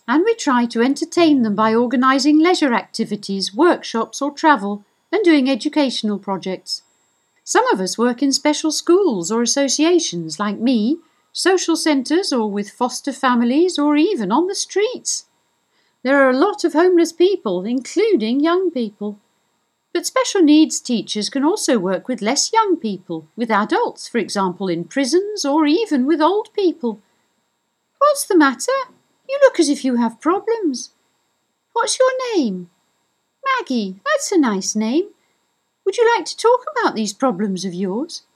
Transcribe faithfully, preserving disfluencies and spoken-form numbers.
and we try to entertain them by organising leisure activities, workshops or travel, and doing educational projects. Some of us work in special schools or associations, like me, social centres or with foster families or even on the streets. There are a lot of homeless people, including young people. But special needs teachers can also work with less young people, with adults, for example, in prisons or even with old people. What's the matter? You look as if you have problems. What's your name? Maggie, that's a nice name. Would you like to talk about these problems of yours?